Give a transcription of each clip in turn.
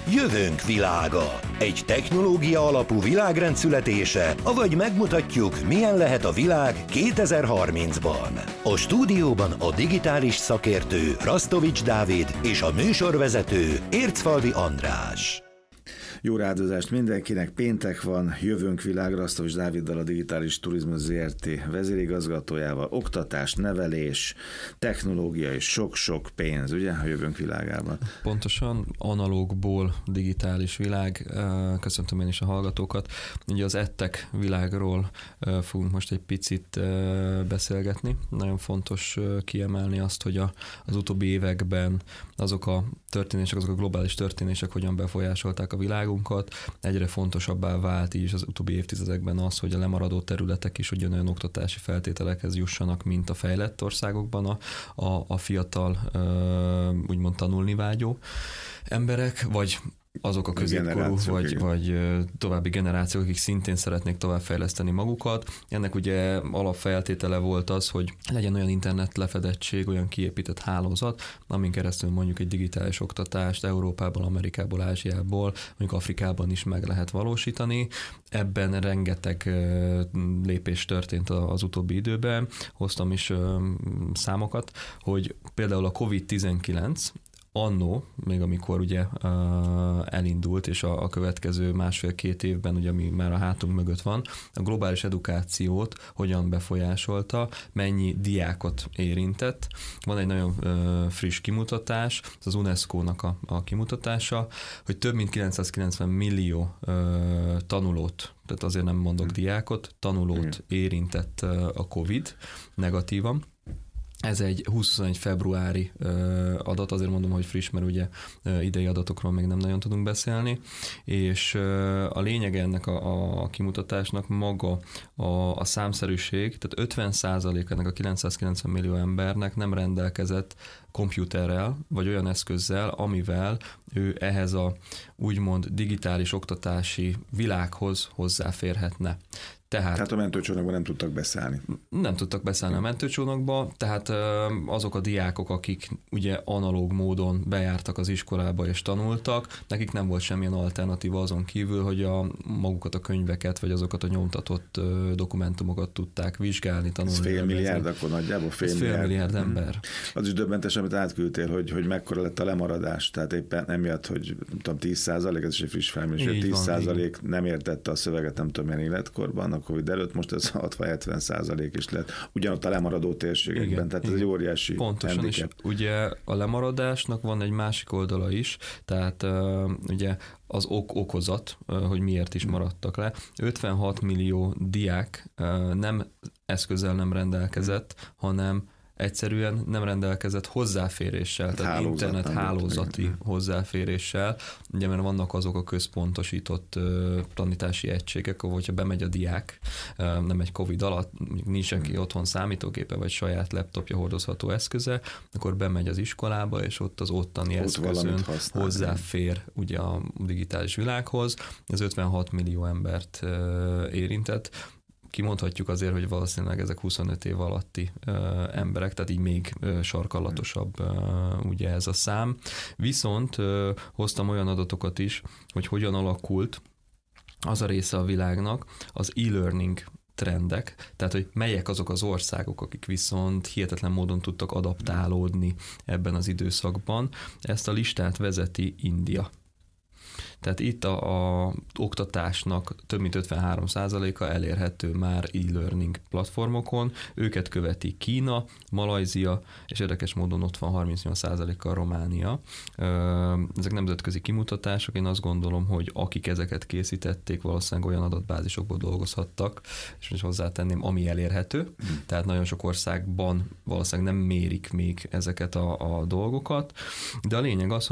Jövőnk világa. Egy technológia alapú világrend születése, avagy megmutatjuk, milyen lehet a világ 2030-ban. A stúdióban a digitális szakértő Rasztovics Dávid és a műsorvezető Ércfalvi András. Jó rádozást mindenkinek, péntek van, jövőnk világra, Rasztovics Dáviddal, a Digitális Turizmus Zrt. vezérigazgatójával, oktatás, nevelés, technológia és sok-sok pénz, ugye, a jövőnk világában. Pontosan, analógból digitális világ, köszöntöm én is a hallgatókat. Ugye az EdTech világról fogunk most egy picit beszélgetni. Nagyon fontos kiemelni azt, hogy az utóbbi években azok a történések, azok a globális történések hogyan befolyásolták a világunkat. Egyre fontosabbá vált így az utóbbi évtizedekben az, hogy a lemaradó területek is ugyanolyan oktatási feltételekhez jussanak, mint a fejlett országokban a fiatal, úgymond tanulni vágyó emberek, vagy azok a középkorú, vagy további generációk, akik szintén szeretnék továbbfejleszteni magukat. Ennek ugye alapfeltétele volt az, hogy legyen olyan internet lefedettség, olyan kiépített hálózat, amin keresztül mondjuk egy digitális oktatást Európából, Amerikából, Ázsiából, mondjuk Afrikában is meg lehet valósítani. Ebben rengeteg lépés történt az utóbbi időben. Hoztam is számokat, hogy például a COVID-19 annó, még amikor ugye elindult, és a következő másfél-két évben, ugye, ami már a hátunk mögött van, a globális edukációt hogyan befolyásolta, mennyi diákot érintett. Van egy nagyon friss kimutatás, az UNESCO-nak a kimutatása, hogy több mint 990 millió tanulót, tehát azért nem mondok diákot, tanulót érintett a COVID negatívan. Ez egy 21 februári adat, azért mondom, hogy friss, mert ugye idei adatokról még nem nagyon tudunk beszélni, és a lényege ennek a kimutatásnak maga a számszerűség, tehát 50% ennek a 990 millió embernek nem rendelkezett kompjúterrel, vagy olyan eszközzel, amivel ő ehhez a úgymond digitális oktatási világhoz hozzáférhetne. Tehát a mentőcsónakban nem tudtak beszállni. Nem tudtak beszállni a mentőcsónakba, tehát azok a diákok, akik ugye analóg módon bejártak az iskolába és tanultak, nekik nem volt semmilyen alternatíva azon kívül, hogy magukat a könyveket, vagy azokat a nyomtatott dokumentumokat tudták vizsgálni, tanulni. Ez fél milliárd, akkor nagyjából fél milliárd ember. Az is döbbentes, amit átküldtél, hogy mekkora lett a lemaradás, tehát éppen emiatt, hogy tudom, 10%, ez is egy friss felmérés, 10% nem értette a szöveget, nem tudom, milyen életkorban, Covid előtt, most ez 60-70% is lett. Ugyanott a lemaradó térségekben, igen, tehát ez egy óriási pontosan, handicap. És ugye a lemaradásnak van egy másik oldala is, tehát ugye az okozat, hogy miért is maradtak le. 56 millió diák nem eszközzel nem rendelkezett, hanem egyszerűen nem rendelkezett hozzáféréssel, tehát internet hálózati hozzáféréssel, ugye mert vannak azok a központosított tanítási egységek, ahol hogyha bemegy a diák, nem egy Covid alatt, nincs neki otthon számítógépe, vagy saját laptopja hordozható eszköze, akkor bemegy az iskolába, és ott az ottani eszközön hozzáfér ugye a digitális világhoz. Ez 56 millió embert érintett. Kimondhatjuk azért, hogy valószínűleg ezek 25 év alatti emberek, tehát így még sarkallatosabb ugye ez a szám. Viszont hoztam olyan adatokat is, hogy hogyan alakult az a része a világnak, az e-learning trendek, tehát hogy melyek azok az országok, akik viszont hihetetlen módon tudtak adaptálódni ebben az időszakban. Ezt a listát vezeti India. Tehát itt a oktatásnak több mint 53%-a elérhető már e-learning platformokon, őket követi Kína, Malajzia, és érdekes módon ott van 38%-kal Románia. Ezek nemzetközi kimutatások, én azt gondolom, hogy akik ezeket készítették, valószínűleg olyan adatbázisokból dolgozhattak, és most hozzátenném, ami elérhető, tehát nagyon sok országban valószínűleg nem mérik még ezeket a dolgokat, de a lényeg az,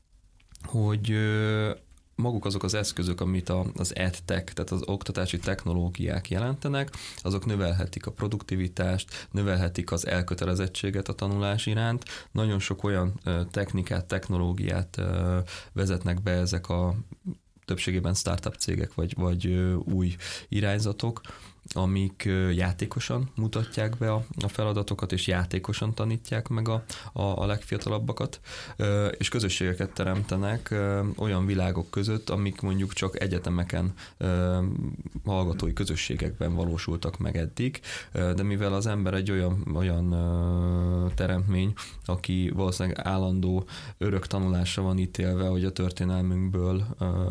hogy maguk azok az eszközök, amit az EdTech, tehát az oktatási technológiák jelentenek, azok növelhetik a produktivitást, növelhetik az elkötelezettséget a tanulás iránt. Nagyon sok olyan technikát, technológiát vezetnek be ezek a többségében startup cégek, vagy új irányzatok, amik játékosan mutatják be a feladatokat, és játékosan tanítják meg a legfiatalabbakat, és közösségeket teremtenek olyan világok között, amik mondjuk csak egyetemeken, hallgatói közösségekben valósultak meg eddig, de mivel az ember egy olyan teremtmény, aki valószínűleg állandó örök tanulásra van ítélve, hogy a történelmünkből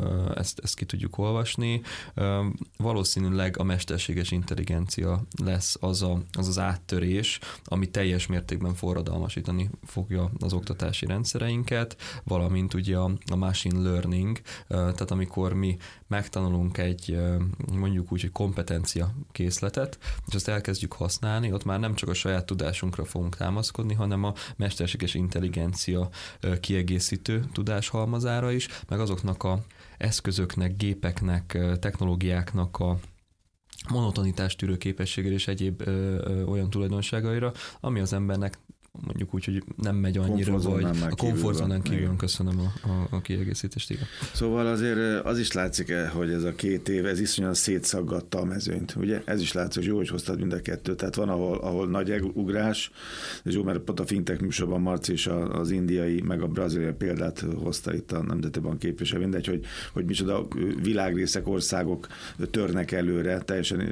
ezt ki tudjuk olvasni, valószínűleg a mesterséges intelligencia lesz az áttörés, ami teljes mértékben forradalmasítani fogja az oktatási rendszereinket, valamint ugye a machine learning, tehát amikor mi megtanulunk egy mondjuk úgy, hogy kompetencia készletet, és azt elkezdjük használni, ott már nem csak a saját tudásunkra fogunk támaszkodni, hanem a mesterséges intelligencia kiegészítő tudáshalmazára is, meg azoknak a eszközöknek, gépeknek, technológiáknak a monotonitást tűrő képességére és egyéb olyan tulajdonságaira, ami az embernek mondjuk úgy, hogy nem megy annyira, vagy a komfortzónán kívül, köszönöm a kiegészítést, igen. Szóval azért az is látszik, hogy ez a 2 év, ez iszonyan szétszaggatta a mezőnyt, ugye? Ez is látszik, jó, hogy hoztad mind a kettőt. Tehát van, ahol nagy ugrás, és jó, mert pont a Fintech műsorban Marci is az indiai, meg a braziliai példát hozta itt a Nemzeti Bank képviselő, mindegy, hogy micsoda világrészek, országok törnek előre, teljesen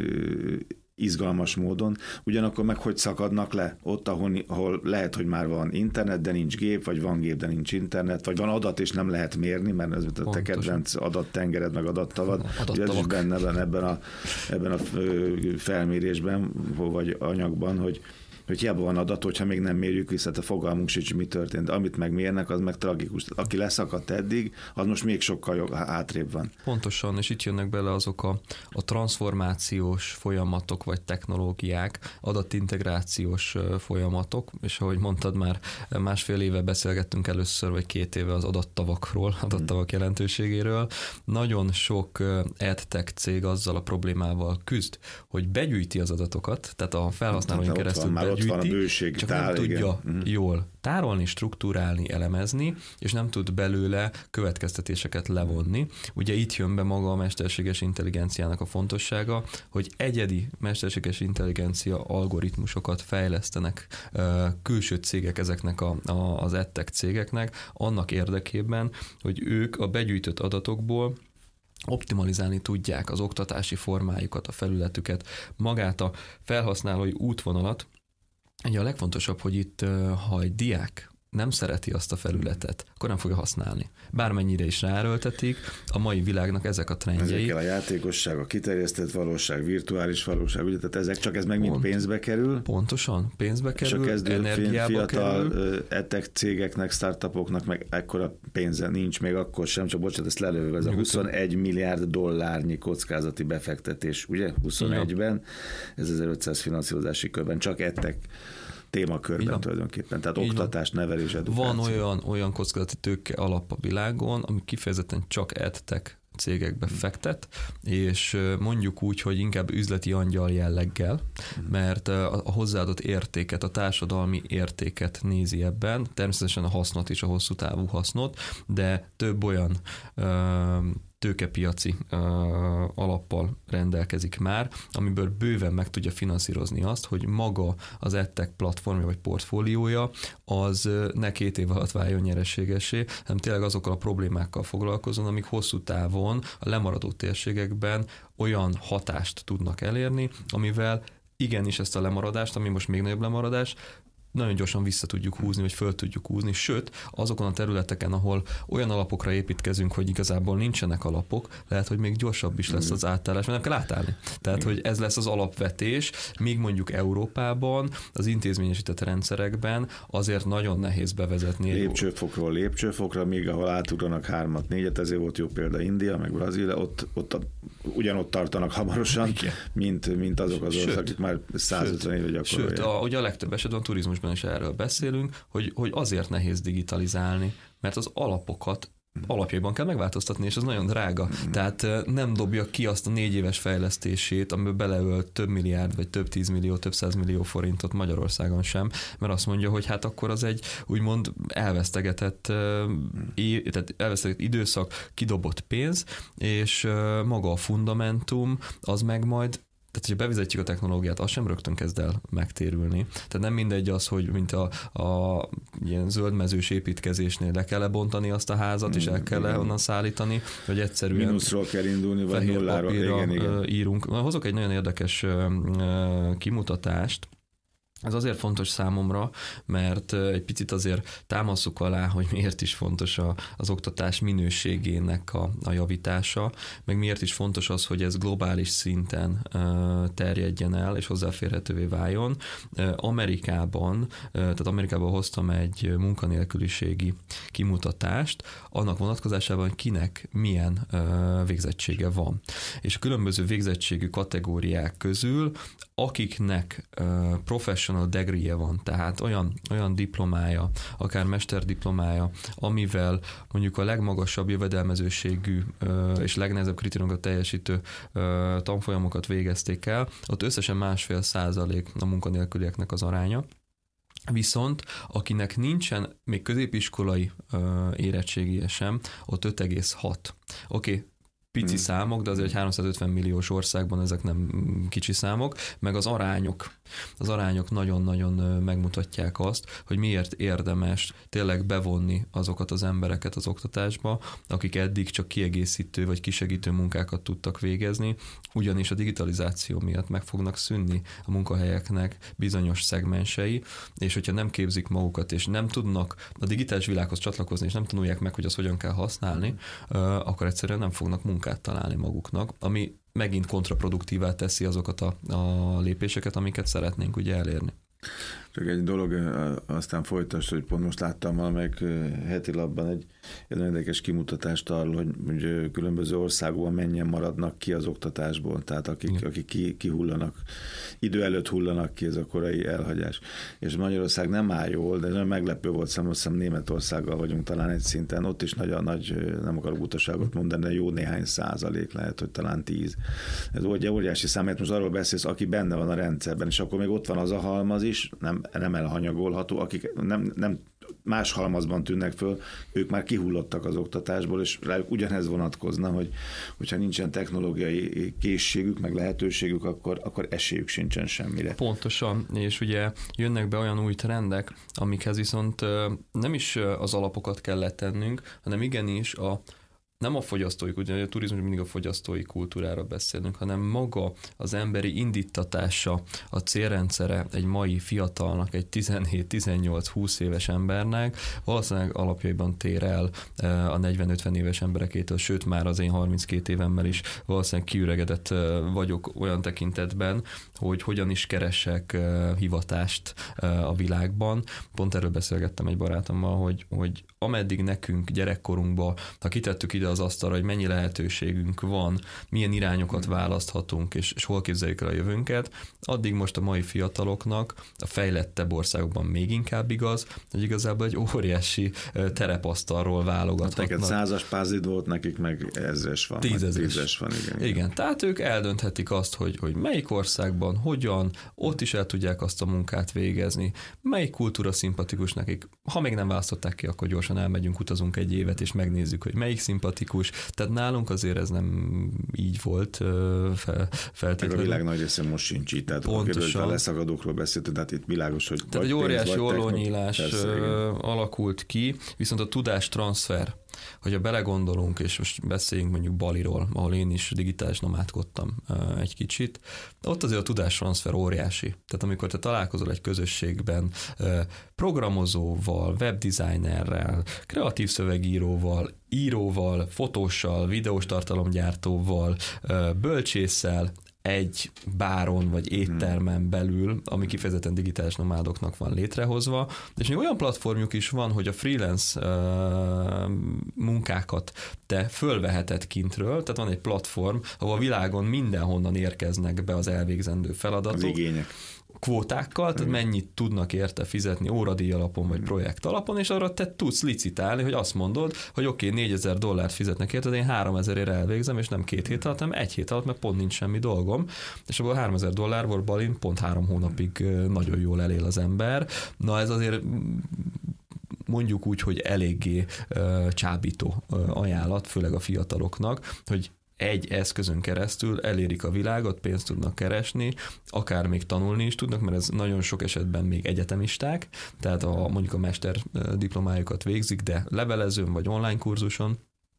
izgalmas módon, ugyanakkor meg hogy szakadnak le ott, ahol lehet, hogy már van internet, de nincs gép, vagy van gép, de nincs internet, vagy van adat, és nem lehet mérni, mert ez a te kedvenc adattengered, meg adattavad, ugye ez is benne van ebben a felmérésben, vagy anyagban, hogy hiába van adat, hogyha még nem mérjük vissza, a fogalmunk sincs, mi történt. Amit megmérnek, az meg tragikus. Aki leszakadt eddig, az most még sokkal hátrébb van. Pontosan, és itt jönnek bele azok a transformációs folyamatok, vagy technológiák, adatintegrációs folyamatok, és ahogy mondtad, már 1,5 éve beszélgettünk először, vagy 2 éve az adattavakról, adattavak jelentőségéről. Nagyon sok edtech cég azzal a problémával küzd, hogy begyűjti az adatokat, tehát a felhasználóin keresztül begyűjti, csak nem tudja jól tárolni, struktúrálni, elemezni, és nem tud belőle következtetéseket levonni. Ugye itt jön be maga a mesterséges intelligenciának a fontossága, hogy egyedi mesterséges intelligencia algoritmusokat fejlesztenek külső cégek ezeknek az edtech cégeknek, annak érdekében, hogy ők a begyűjtött adatokból optimalizálni tudják az oktatási formájukat, a felületüket, magát a felhasználói útvonalat. Ugye a legfontosabb, hogy itt, ha egy diák nem szereti azt a felületet, akkor nem fogja használni. Bármennyire is ráerőltetik, a mai világnak ezek a trendjei. Ezekkel a játékosság, a kiterjesztett valóság, virtuális valóság, ugye, tehát ezek csak ez meg mind pénzbe kerül. Pontosan, pénzbe kerül, és a energiába fiatal kerül. edtech cégeknek, startupoknak meg ekkora pénze nincs még akkor sem, csak bocsánat, ezt lelövő, ez a 21 milliárd dollárnyi kockázati befektetés, ugye? 21-ben, ez 1500 finanszírozási körben, csak edtech témakörben tulajdonképpen, tehát oktatás, nevelés, edukáció. Van olyan kockázati tőke alap a világon, ami kifejezetten csak edtech cégekbe fektet, és mondjuk úgy, hogy inkább üzleti angyal jelleggel, mert a hozzáadott értéket, a társadalmi értéket nézi ebben, természetesen a hasznot is, a hosszú távú hasznot, de több olyan tőkepiaci alappal rendelkezik már, amiből bőven meg tudja finanszírozni azt, hogy maga az edtech platformja vagy portfóliója az ne 2 év alatt váljon nyereségessé, hanem tényleg azokkal a problémákkal foglalkozon, amik hosszú távon a lemaradó térségekben olyan hatást tudnak elérni, amivel igenis ezt a lemaradást, ami most még nagyobb lemaradás, nagyon gyorsan vissza tudjuk húzni, vagy föl tudjuk húzni, sőt, azokon a területeken, ahol olyan alapokra építkezünk, hogy igazából nincsenek alapok, lehet, hogy még gyorsabb is lesz az átállás, mert nem kell átállni. Tehát, hogy ez lesz az alapvetés, míg mondjuk Európában, az intézményesített rendszerekben azért nagyon nehéz bevezetni. Lépcsőfokról lépcsőfokra, míg ahol átugranak 3-at, 4-et, ezért volt jó példa India, meg Brazília, ott ugyanott tartanak hamarosan, mint azok az országok, akik már 150 éve gyakorolják. Sőt, ugye a legtöbb esetben a turizmusban is erről beszélünk, hogy azért nehéz digitalizálni, mert az alapokat alapjaiban kell megváltoztatni, és ez nagyon drága. Tehát nem dobja ki azt a 4 éves fejlesztését, amiből beleölt több milliárd, vagy több 10 millió, több 100 millió forintot Magyarországon sem, mert azt mondja, hogy hát akkor az egy úgymond elvesztegetett időszak, kidobott pénz, és maga a fundamentum, az meg majd tehát, hogyha bevezetjük a technológiát, az sem rögtön kezd el megtérülni. Tehát nem mindegy az, hogy mint a ilyen zöldmezős építkezésnél le kell bontani azt a házat, és el kell onnan szállítani, vagy egyszerűen mínuszról kell indulni, vagy nulláról. Igen. Írunk. Hozok egy nagyon érdekes kimutatást. Ez azért fontos számomra, mert egy picit azért támaszuk alá, hogy miért is fontos az oktatás minőségének a javítása, meg miért is fontos az, hogy ez globális szinten terjedjen el, és hozzáférhetővé váljon. Amerikában hoztam egy munkanélküliségi kimutatást, annak vonatkozásában, hogy kinek milyen végzettsége van. És a különböző végzettségű kategóriák közül, akiknek professional degree-je van, tehát olyan diplomája, akár mesterdiplomája, amivel mondjuk a legmagasabb jövedelmezőségű és legnehezebb kritériumokat teljesítő tanfolyamokat végezték el, ott összesen 1,5% a munkanélkülieknek az aránya. Viszont akinek nincsen még középiskolai érettségije sem, ott 5,6. Oké, pici számok, de azért egy 350 milliós országban ezek nem kicsi számok, meg az arányok nagyon-nagyon megmutatják azt, hogy miért érdemes tényleg bevonni azokat az embereket az oktatásba, akik eddig csak kiegészítő vagy kisegítő munkákat tudtak végezni, ugyanis a digitalizáció miatt meg fognak szűnni a munkahelyeknek bizonyos szegmensei, és hogyha nem képzik magukat, és nem tudnak a digitális világhoz csatlakozni, és nem tanulják meg, hogy azt hogyan kell használni, akkor egyszerűen nem fognak munkát találni maguknak, ami megint kontraproduktívá teszi azokat a lépéseket, amiket szeretnénk ugye elérni. Csak egy dolog, aztán folytasd, hogy pont most láttam valamelyik heti lapban egy érdekes kimutatást arról, hogy különböző országokban mennyien maradnak ki az oktatásból, tehát akik kihullanak, idő előtt hullanak ki, ez a korai elhagyás. És Magyarország nem áll jól, de nagyon meglepő volt, azt hiszem Németországgal vagyunk talán egy szinten, ott is nagyon nagy, nem akarok utaságot mondani, de jó néhány százalék, lehet, hogy talán 10. Ez óriási szám, mert most arról beszélsz, aki benne van a rendszerben, és akkor még ott van az a halmaz is, nem elhanyagolható, akik nem más halmazban tűnnek föl, ők már kihullottak az oktatásból, és rájuk ugyanez vonatkozna, hogyha nincsen technológiai készségük, meg lehetőségük, akkor esélyük sincsen semmire. Pontosan, és ugye jönnek be olyan új trendek, amikhez viszont nem is az alapokat kell letennünk, hanem igenis nem a fogyasztói, ugye a turizmus mindig a fogyasztói kultúrára beszélünk, hanem maga az emberi indítatása, a célrendszere egy mai fiatalnak, egy 17-18-20 éves embernek valószínűleg alapjaiban tér el a 40-50 éves emberekétől, sőt már az én 32 évemmel is valószínűleg kiüregedett vagyok olyan tekintetben, hogy hogyan is keresek hivatást a világban. Pont erről beszélgettem egy barátommal, hogy ameddig nekünk gyerekkorunkban, ha kitettük ide az asztalra, hogy mennyi lehetőségünk van, milyen irányokat választhatunk, és hol képzeljük el a jövőnket, addig most a mai fiataloknak a fejlettebb országokban még inkább igaz, hogy igazából egy óriási terepasztalról válogathatnak. Neked 100-as pázid volt, nekik meg 1000-es van. 10.000-es van, igen. Igen, tehát ők eldönthetik azt, hogy melyik országban, hogyan, ott is el tudják azt a munkát végezni, melyik kultúra szimpatikus nekik. Ha még nem választották ki, akkor gyorsan elmegyünk, utazunk egy évet, és megnézzük, hogy melyik szimpatikus. Tehát nálunk azért ez nem így volt feltétlenül. A világ nagy része most sincs így, tehát a leszakadókról beszéltünk, tehát itt világos, hogy tehát egy óriási ollónyílás alakult ki, viszont a tudástranszfer, hogyha belegondolunk, és most beszéljünk mondjuk Baliról, ahol én is digitális nomádkodtam egy kicsit, ott azért a tudástranszfer óriási. Tehát amikor te találkozol egy közösségben programozóval, webdesignerrel, kreatív szövegíróval, íróval, fotóssal, videós tartalomgyártóval, bölcsésszel, egy báron vagy éttermen belül, ami kifejezetten digitális nomádoknak van létrehozva, és még olyan platformjuk is van, hogy a freelance munkákat te fölveheted kintről, tehát van egy platform, ahol a világon mindenhonnan érkeznek be az elvégzendő feladatok. Az igények. Kvótákkal, tehát mennyit tudnak érte fizetni óradíj alapon vagy projekt alapon, és arra te tudsz licitálni, hogy azt mondod, hogy oké, $4000 fizetnek érted, én 3000-ért elvégzem, és nem 2 hét alatt, hanem 1 hét alatt, mert pont nincs semmi dolgom, és abból $3000 Balin pont 3 hónapig nagyon jól elél az ember. Na ez azért mondjuk úgy, hogy eléggé csábító ajánlat, főleg a fiataloknak, hogy egy eszközön keresztül elérik a világot, pénzt tudnak keresni, akár még tanulni is tudnak, mert ez nagyon sok esetben még egyetemisták, tehát mondjuk a mester diplomájukat végzik, de levelezőn vagy online kurzuson,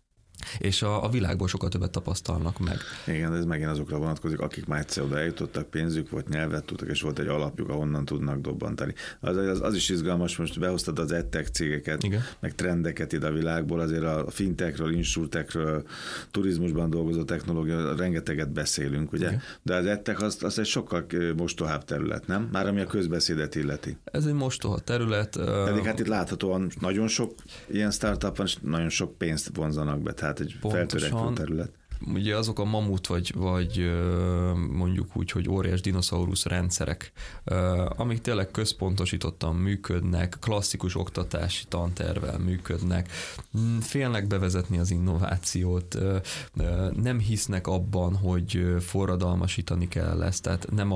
és a világból sokkal többet tapasztalnak meg. Igen, ez megint azokra vonatkozik, akik már egyszer oda eljutottak, pénzük volt, nyelvet tudtak, és volt egy alapjuk, ahonnan tudnak dobbantani. Az is izgalmas, most behoztad az edtech cégeket, igen, meg trendeket ide a világból, azért a fintechről, insurtechről, turizmusban dolgozó technológia, rengeteget beszélünk, ugye? Igen. De az edtech az egy sokkal mostohább terület, nem? Már ami a közbeszédet illeti. Ez egy mostoha terület. Pedig hát itt láthatóan nagyon sok ilyen startup van, és nagyon sok pénzt vonzanak be, tehát egy feltörekvő terület. Ugye azok a mamut, vagy mondjuk úgy, hogy óriás dinoszaurusz rendszerek, amik tényleg központosítottan működnek, klasszikus oktatási tantervvel működnek, félnek bevezetni az innovációt, nem hisznek abban, hogy forradalmasítani kell ezt, tehát nem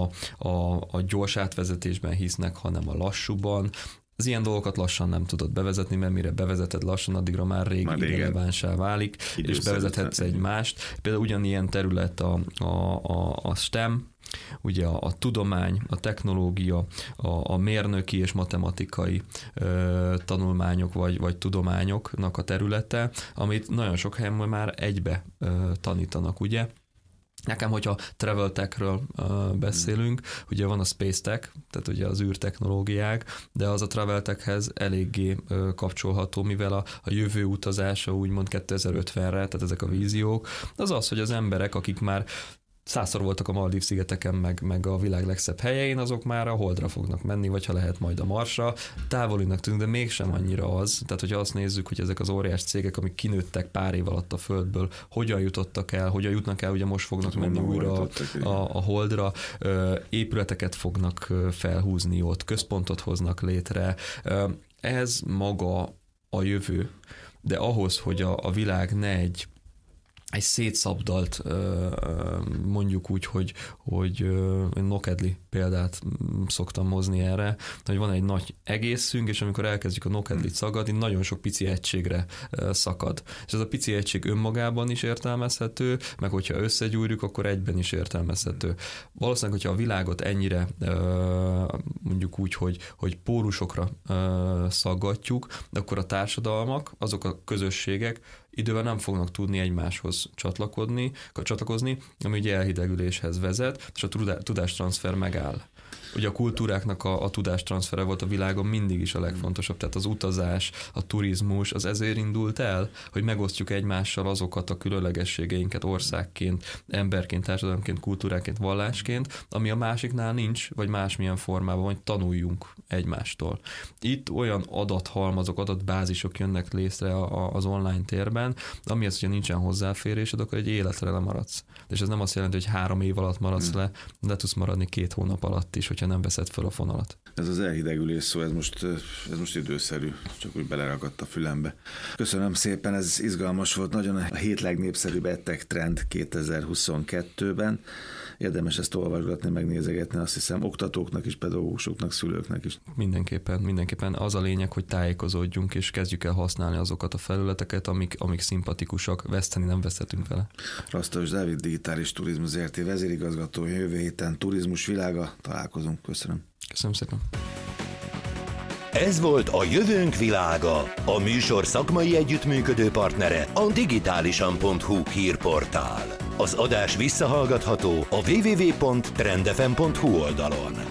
a gyors átvezetésben hisznek, hanem a lassúban. Az ilyen dolgokat lassan nem tudod bevezetni, mert mire bevezeted lassan, addigra már rég irrelevánsá válik, és bevezethetsz egy mást. Például ugyanilyen terület a STEM, ugye a tudomány, a technológia, a mérnöki és matematikai tanulmányok vagy tudományoknak a területe, amit nagyon sok helyen már egybe tanítanak, ugye? Nekem, hogyha travel techről beszélünk, ugye van a space tech, tehát ugye az űrtechnológiák, de az a travel techhez eléggé kapcsolható, mivel a jövő utazása úgymond 2050-re, tehát ezek a víziók, az, hogy az emberek, akik már 100-szor voltak a Maldív-szigeteken, meg a világ legszebb helyein, azok már a Holdra fognak menni, vagy ha lehet majd a Marsra. Távolinak tűnünk, de mégsem annyira az. Tehát, hogyha azt nézzük, hogy ezek az óriás cégek, amik kinőttek pár év alatt a Földből, hogyan jutottak el, hogyan jutnak el, ugye most fognak menni újra a Holdra, épületeket fognak felhúzni ott, központot hoznak létre. Ez maga a jövő. De ahhoz, hogy a világ ne egy szétszabdalt, mondjuk úgy, hogy Nokedli példát szoktam hozni erre, hogy van egy nagy egészünk, és amikor elkezdjük a Nokedlit szagadni, nagyon sok pici egységre szakad. És ez a pici egység önmagában is értelmezhető, meg hogyha összegyújrjuk, akkor egyben is értelmezhető. Valószínűleg, hogyha a világot ennyire mondjuk úgy, hogy pórusokra szaggatjuk, akkor a társadalmak, azok a közösségek idővel nem fognak tudni egymáshoz csatlakozni, ami ugye elhidegüléshez vezet, és a tudástranszfer megáll. Ugye a kultúráknak a tudástranszfere volt a világon mindig is a legfontosabb, tehát az utazás, a turizmus, az ezért indult el, hogy megosztjuk egymással azokat a különlegességeinket országként, emberként, társadalomként, kultúráként, vallásként, ami a másiknál nincs, vagy másmilyen formában, hogy tanuljunk egymástól. Itt olyan adathalmazok, adatbázisok jönnek létre az online térben, amihez, hogyha nincsen hozzáférésed, akkor egy életre lemaradsz. És ez nem azt jelenti, hogy 3 év alatt maradsz le tudsz maradni 2 hónap alatt is, hogyha nem veszed fel a fonalat. Ez az elhidegülés szó, ez most időszerű, csak úgy beleragadt a fülembe. Köszönöm szépen, ez izgalmas volt, nagyon a 7 legnépszerűbb edtech trend 2022-ben. Érdemes ezt olvasgatni, megnézegetni, azt hiszem, oktatóknak is, pedagógusoknak, szülőknek is. Mindenképpen az a lényeg, hogy tájékozódjunk, és kezdjük el használni azokat a felületeket, amik szimpatikusak, veszteni nem veszhetünk vele. Rasztos Dávid, Digitális Turizmus Zrt. Vezérigazgató, jövő héten turizmus világa, találkozunk. Köszönöm. Köszönöm szépen. Ez volt a Jövőnk világa, a műsor szakmai együttműködő partnere a digitálisan.hu hírportál. Az adás visszahallgatható a www.trendfm.hu oldalon.